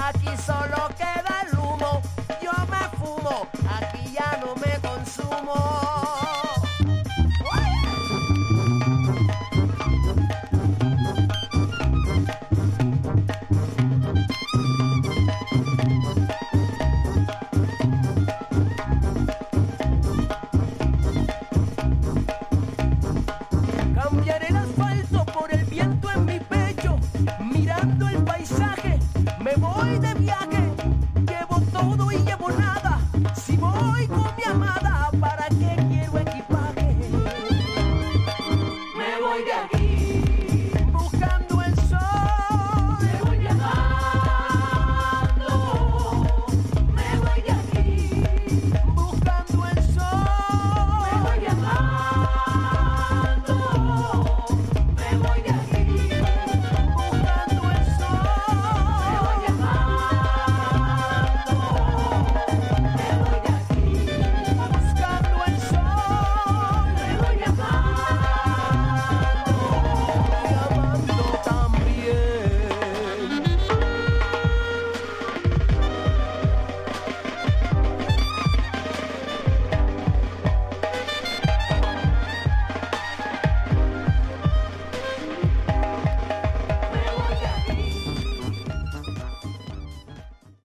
aquí solo queda el humo. Yo me fumo, aquí ya no me consumo. Cambiaré el asfalto por el viento en mi pecho, mirando el paisaje, me voy de viaje.